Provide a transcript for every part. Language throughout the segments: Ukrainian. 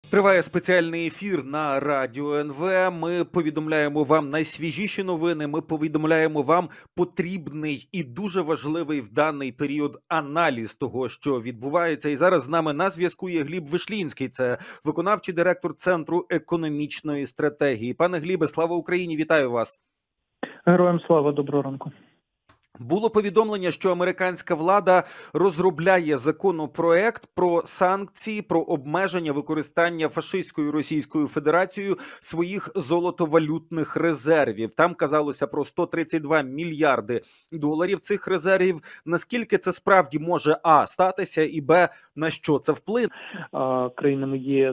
Триває спеціальний ефір на Радіо НВ. Ми повідомляємо вам найсвіжіші новини, ми повідомляємо вам потрібний і дуже важливий в даний період аналіз того, що відбувається. І зараз з нами на зв'язку є Гліб Вишлінський, це виконавчий директор Центру економічної стратегії. Пане Глібе, слава Україні, вітаю вас. Героям слава, доброго ранку. Було повідомлення, що американська влада розробляє законопроект про санкції, про обмеження використання фашистською Російською Федерацією своїх золотовалютних резервів. Там казалося про 132 мільярди доларів цих резервів. Наскільки це справді може статися і на що це вплине? Країнами ЄС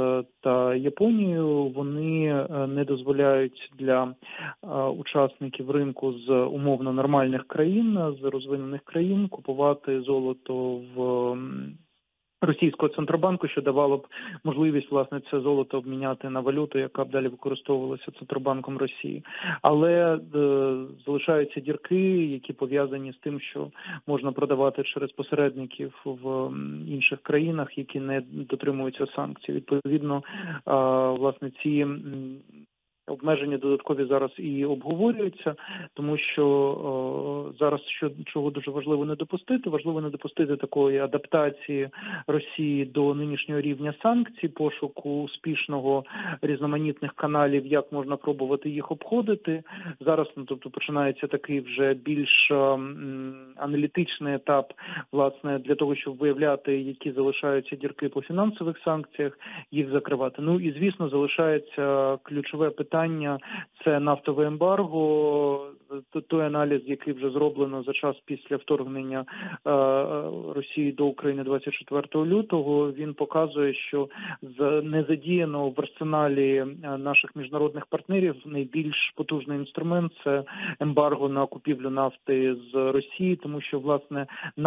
та Японією вони не дозволяють для учасників ринку з умовно нормальних країн, з розвинених країн купувати золото в Російського Центробанку, що давало б можливість, власне, це золото обміняти на валюту, яка б далі використовувалася Центробанком Росії. Але залишаються дірки, які пов'язані з тим, що можна продавати через посередників в інших країнах, які не дотримуються санкцій. Відповідно, власне, ці обмеження додаткові зараз і обговорюються, тому що зараз чого дуже важливо не допустити. Важливо не допустити такої адаптації Росії до нинішнього рівня санкцій, пошуку успішного різноманітних каналів, як можна пробувати їх обходити. Зараз, тобто, починається такий вже більш аналітичний етап, власне, для того, щоб виявляти, які залишаються дірки по фінансових санкціях, їх закривати. Ну і, звісно, залишається ключове питання – це нафтове ембарго, той аналіз, який вже зроблено за час після вторгнення Росії до України 24 лютого, він показує, що не задіяно в арсеналі наших міжнародних партнерів найбільш потужний інструмент – це ембарго на купівлю нафти з Росії, тому що, власне,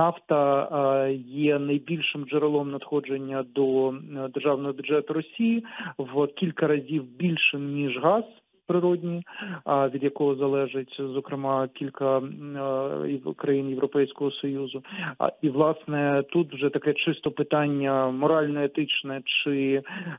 нафта є найбільшим джерелом надходження до державного бюджету Росії, в кілька разів більшим, ніж газ природній, від якого залежить, зокрема, кілька країн Європейського Союзу. І, власне, тут вже таке чисто питання морально-етичне, чи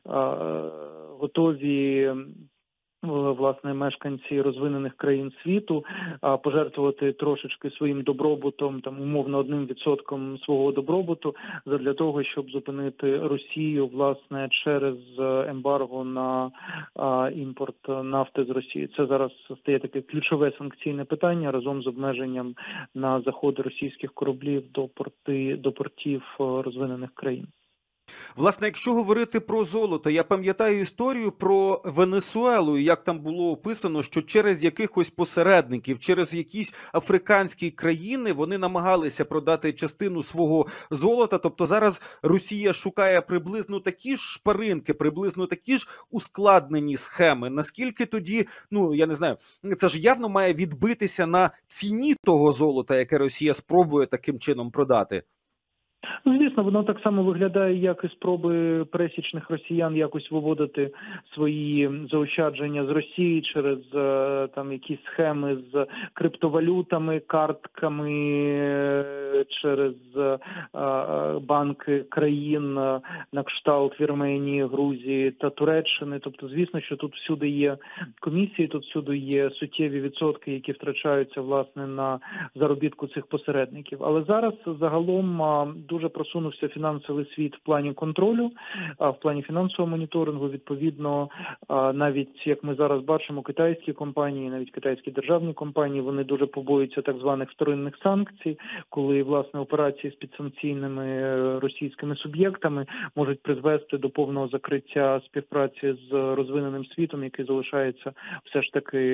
готові власне мешканці розвинених країн світу пожертвувати трошечки своїм добробутом, там умовно 1% свого добробуту, задля того, щоб зупинити Росію, власне, через ембарго на імпорт нафти з Росії. Це зараз стає таке ключове санкційне питання разом з обмеженням на заходи російських кораблів до портів розвинених країн. Власне, якщо говорити про золото, я пам'ятаю історію про Венесуелу, як там було описано, що через якихось посередників, через якісь африканські країни вони намагалися продати частину свого золота. Тобто зараз Росія шукає приблизно такі ж шпаринки, приблизно такі ж ускладнені схеми. Наскільки тоді, я не знаю, це ж явно має відбитися на ціні того золота, яке Росія спробує таким чином продати? Звісно, воно так само виглядає, як і спроби пересічних росіян якось виводити свої заощадження з Росії через там якісь схеми з криптовалютами, картками, через банки країн на кшталт Вірменії, Грузії та Туреччини. Тобто, звісно, що тут всюди є комісії, тут всюди є суттєві відсотки, які втрачаються, власне, на заробітку цих посередників. Але зараз загалом дуже просунувся фінансовий світ в плані контролю, в плані фінансового моніторингу. Відповідно, навіть, як ми зараз бачимо, китайські компанії, навіть китайські державні компанії, вони дуже побоюються так званих вторинних санкцій, коли, власне, операції з підсанкційними російськими суб'єктами можуть призвести до повного закриття співпраці з розвиненим світом, який залишається все ж таки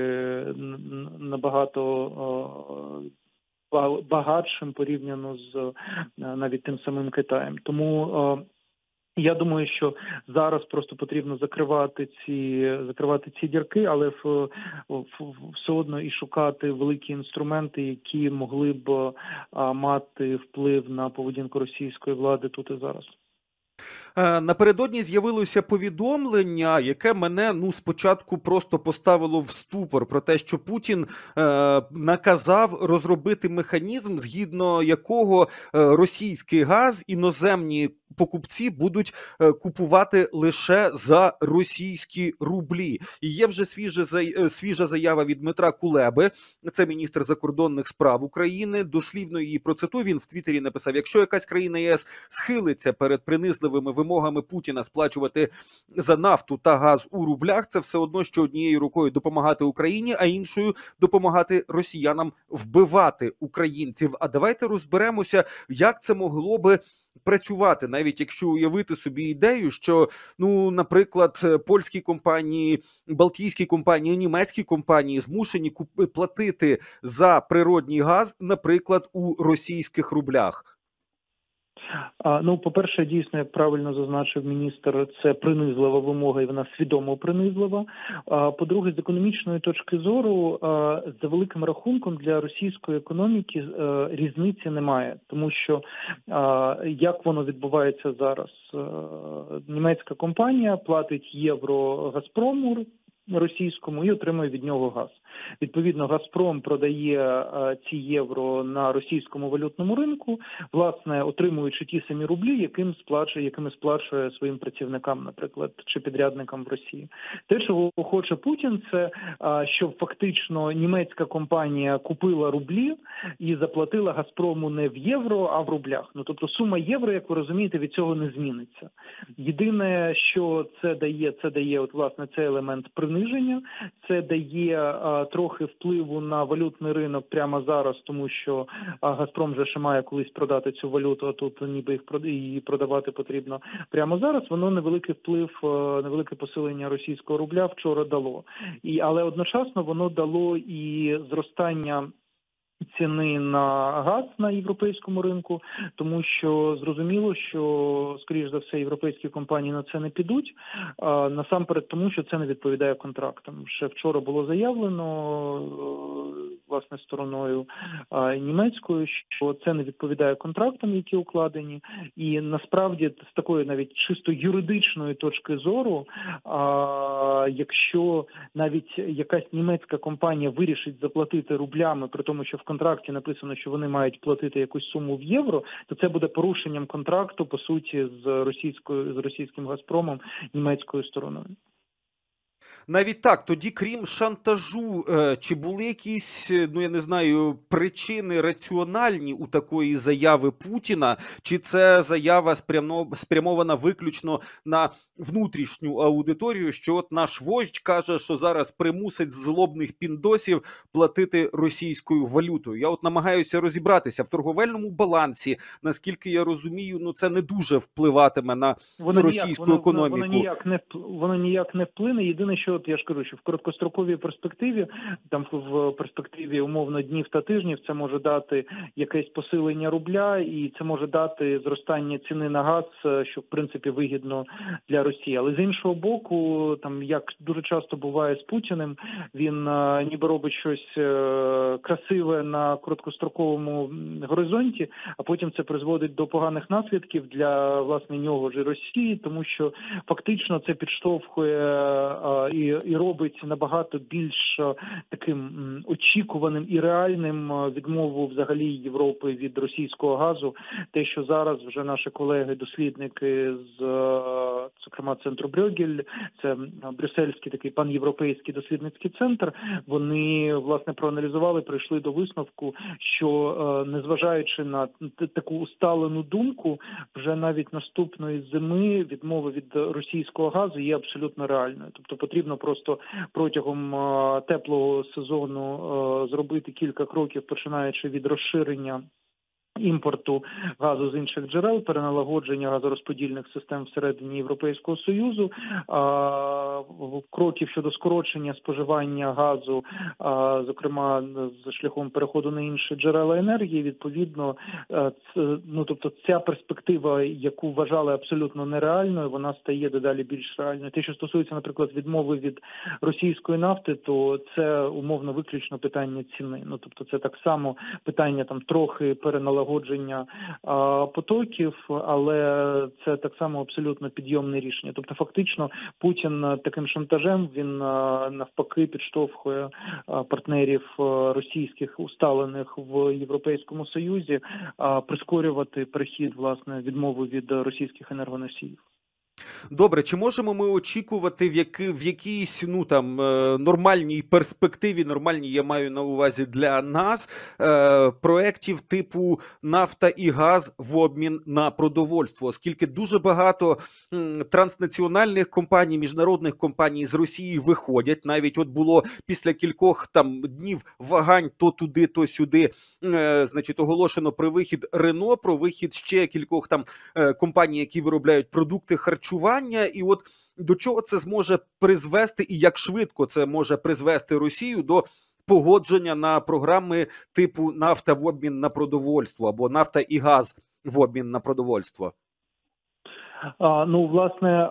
набагато багатшим порівняно з навіть тим самим Китаєм. Тому я думаю, що зараз просто потрібно закривати ці дірки, але все одно і шукати великі інструменти, які могли б мати вплив на поведінку російської влади тут і зараз. Напередодні з'явилося повідомлення, яке мене спочатку просто поставило в ступор, про те, що Путін наказав розробити механізм, згідно якого російський газ іноземні покупці будуть купувати лише за російські рублі. І є вже свіжа заява від Дмитра Кулеби, це міністр закордонних справ України. Дослівно її процитую, він в Твіттері написав: якщо якась країна ЄС схилиться перед принизливими вимогами Путіна сплачувати за нафту та газ у рублях, це все одно, що однією рукою допомагати Україні, а іншою допомагати росіянам вбивати українців. А давайте розберемося, як це могло би працювати, навіть якщо уявити собі ідею, що, наприклад, польські компанії, балтійські компанії, німецькі компанії змушені платити за природній газ, наприклад, у російських рублях. По-перше, дійсно, як правильно зазначив міністр, це принизлива вимога, і вона свідомо принизлива. По-друге, з економічної точки зору, за великим рахунком для російської економіки різниці немає, тому що як воно відбувається зараз? Німецька компанія платить євро Газпрому російському і отримує від нього газ. Відповідно, Газпром продає ці євро на російському валютному ринку, власне, отримуючи ті самі рублі, якими сплачує своїм працівникам, наприклад, чи підрядникам в Росії. Те, чого хоче Путін, це щоб фактично німецька компанія купила рублі і заплатила Газпрому не в євро, а в рублях. Тобто сума євро, як ви розумієте, від цього не зміниться. Єдине, що це дає от, власне, цей елемент приниження, це дає трохи впливу на валютний ринок прямо зараз, тому що Газпром вже ще має колись продати цю валюту, а тут ніби її продавати потрібно прямо зараз. Воно невеликий вплив, невелике посилення російського рубля вчора дало. Але одночасно воно дало і зростання ціни на газ на європейському ринку, тому що зрозуміло, що, скоріш за все, європейські компанії на це не підуть, насамперед тому, що це не відповідає контрактам. Ще вчора було заявлено, власне, стороною німецькою, що це не відповідає контрактам, які укладені, і насправді з такої навіть чисто юридичної точки зору, якщо навіть якась німецька компанія вирішить заплатити рублями, при тому, що в контракті написано, що вони мають платити якусь суму в євро, то це буде порушенням контракту, по суті, з російським Газпромом, німецькою стороною. Навіть так, тоді крім шантажу, чи були якісь, я не знаю, причини раціональні у такої заяви Путіна, чи це заява спрямована виключно на внутрішню аудиторію, що от наш вождь каже, що зараз примусить злобних піндосів платити російською валютою. Я от намагаюся розібратися в торговельному балансі, наскільки я розумію, це не дуже впливатиме на російську економіку. Воно ніяк не вплине, єдине, що я ж кажу, що в короткостроковій перспективі, там в перспективі умовно днів та тижнів, це може дати якесь посилення рубля і це може дати зростання ціни на газ, що в принципі вигідно для Росії. Але з іншого боку, там як дуже часто буває з Путіним, він ніби робить щось красиве на короткостроковому горизонті, а потім це призводить до поганих наслідків для власне нього ж і Росії, тому що фактично це підштовхує і робить набагато більш таким очікуваним і реальним відмову взагалі Європи від російського газу. Те, що зараз вже наші колеги-дослідники з, зокрема, центру Брюггель, це брюссельський такий панєвропейський дослідницький центр, вони, власне, проаналізували, прийшли до висновку, що незважаючи на таку усталену думку, вже навіть наступної зими відмова від російського газу є абсолютно реальною. Тобто потрібно просто протягом теплого сезону зробити кілька кроків, починаючи від розширення імпорту газу з інших джерел, переналагодження газорозподільних систем всередині Європейського Союзу, кроків щодо скорочення споживання газу, зокрема з шляхом переходу на інші джерела енергії. Відповідно, тобто ця перспектива, яку вважали абсолютно нереальною, вона стає дедалі більш реальною. Те, що стосується, наприклад, відмови від російської нафти, то це умовно виключно питання ціни. Тобто це так само питання там трохи переналагодження налагодження потоків, але це так само абсолютно підйомне рішення. Тобто фактично Путін таким шантажем, він навпаки підштовхує партнерів російських усталених в Європейському Союзі прискорювати перехід, власне, відмову від російських енергоносіїв. Добре, чи можемо ми очікувати в якійсь нормальній перспективі, нормальній я маю на увазі для нас, проєктів типу нафта і газ в обмін на продовольство, оскільки дуже багато транснаціональних компаній, міжнародних компаній з Росії виходять, навіть от було після кількох днів вагань то туди, то сюди, значить, оголошено про вихід Рено, про вихід ще кількох компаній, які виробляють продукти харчування. І от до чого це зможе призвести і як швидко це може призвести Росію до погодження на програми типу нафта в обмін на продовольство або нафта і газ в обмін на продовольство? Ну, власне,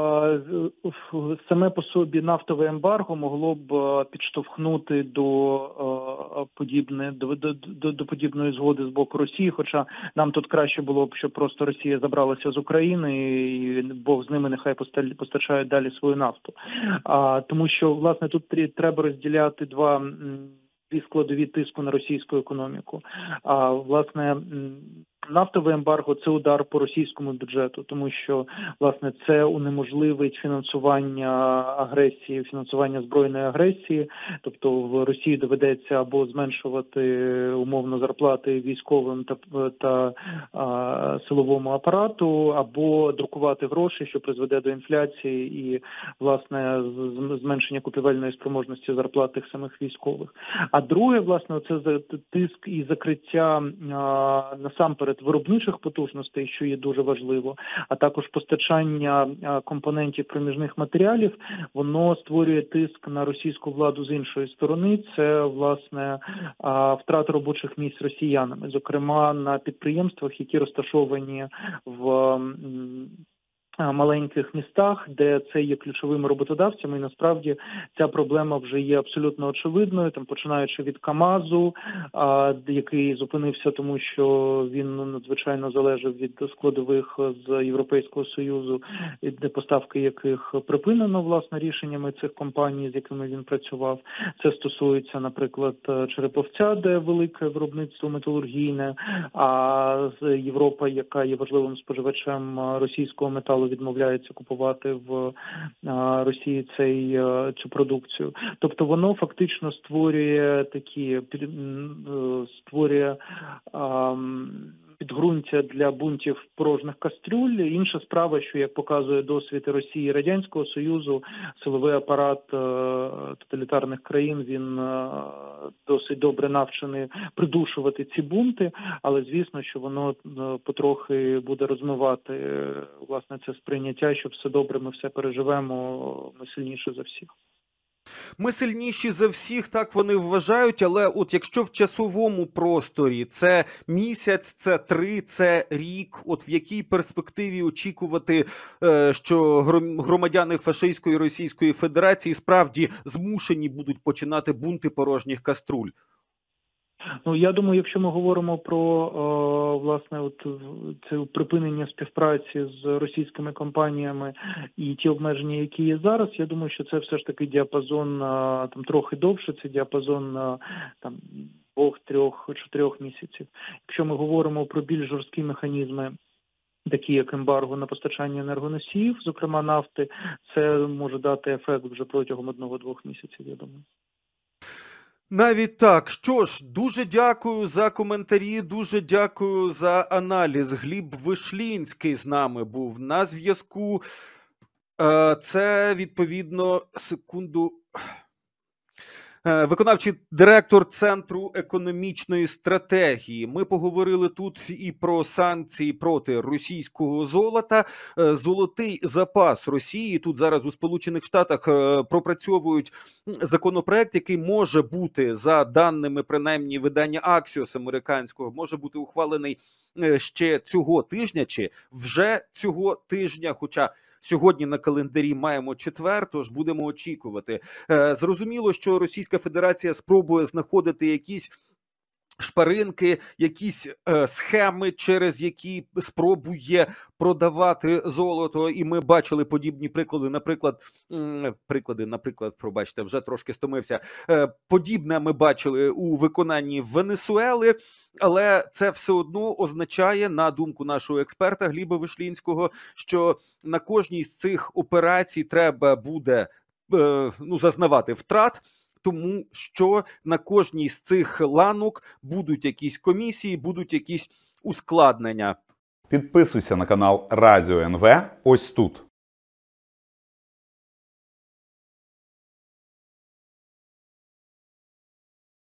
саме по собі нафтове ембарго могло б підштовхнути до подібної згоди з боку Росії, хоча нам тут краще було б, щоб просто Росія забралася з України і Бог з ними нехай постачають далі свою нафту. Тому що, власне, тут треба розділяти дві складові тиску на російську економіку. Власне, нафтове ембарго – це удар по російському бюджету, тому що, власне, це унеможливить фінансування агресії, фінансування збройної агресії, тобто в Росії доведеться або зменшувати умовно зарплати військовим та силовому апарату, або друкувати гроші, що призведе до інфляції і, власне, зменшення купівельної спроможності зарплат тих самих військових. А друге, власне, це тиск і закриття насамперед виробничих потужностей, що є дуже важливо, а також постачання компонентів проміжних матеріалів, воно створює тиск на російську владу з іншої сторони. Це, власне, втрата робочих місць росіянами, зокрема на підприємствах, які розташовані в маленьких містах, де це є ключовими роботодавцями, і насправді ця проблема вже є абсолютно очевидною, починаючи від КАМАЗу, який зупинився, тому що він надзвичайно залежав від складових з Європейського Союзу, де поставки яких припинено, власне, рішеннями цих компаній, з якими він працював. Це стосується, наприклад, Череповця, де велике виробництво металургійне, а Європа, яка є важливим споживачем російського металу, відмовляється купувати в Росії цю продукцію. Тобто воно фактично створює підґрунтя для бунтів порожніх кастрюль. Інша справа, що, як показує досвід Росії і Радянського Союзу, силовий апарат тоталітарних країн, він досить добре навчений придушувати ці бунти, але звісно, що воно потрохи буде розмивати, власне, це сприйняття, що все добре, ми все переживемо, ми сильніші за всіх. Ми сильніші за всіх, так вони вважають, але от якщо в часовому просторі це місяць, це 3, це рік, от в якій перспективі очікувати, що громадяни фашистської і Російської Федерації справді змушені будуть починати бунти порожніх каструль? Ну, я думаю, якщо ми говоримо про, власне, це припинення співпраці з російськими компаніями і ті обмеження, які є зараз, я думаю, що це все ж таки діапазон трохи довше, це діапазон 2, 3, 4 місяців. Якщо ми говоримо про більш жорсткі механізми, такі як ембарго на постачання енергоносіїв, зокрема нафти, це може дати ефект вже протягом 1-2 місяців, я думаю. Навіть так. Що ж, дуже дякую за коментарі, дуже дякую за аналіз. Гліб Вишлінський з нами був на зв'язку. Це, відповідно, секунду... Виконавчий директор Центру економічної стратегії. Ми поговорили тут і про санкції проти російського золота. Золотий запас Росії. Тут зараз у Сполучених Штатах пропрацьовують законопроект, який може бути, за даними принаймні видання Axios американського, може бути ухвалений ще цього тижня, чи вже цього тижня, хоча сьогодні на календарі маємо четвер, тож будемо очікувати. Зрозуміло, що Російська Федерація спробує знаходити якісь шпаринки, якісь схеми, через які спробує продавати золото. І ми бачили подібні приклади. Наприклад, пробачте, вже трошки стомився. Подібне ми бачили у виконанні Венесуели, але це все одно означає, на думку нашого експерта Гліба Вишлінського, що на кожній з цих операцій треба буде зазнавати втрат, тому що на кожній з цих ланок будуть якісь комісії, будуть якісь ускладнення. Підписуйся на канал Радіо НВ ось тут.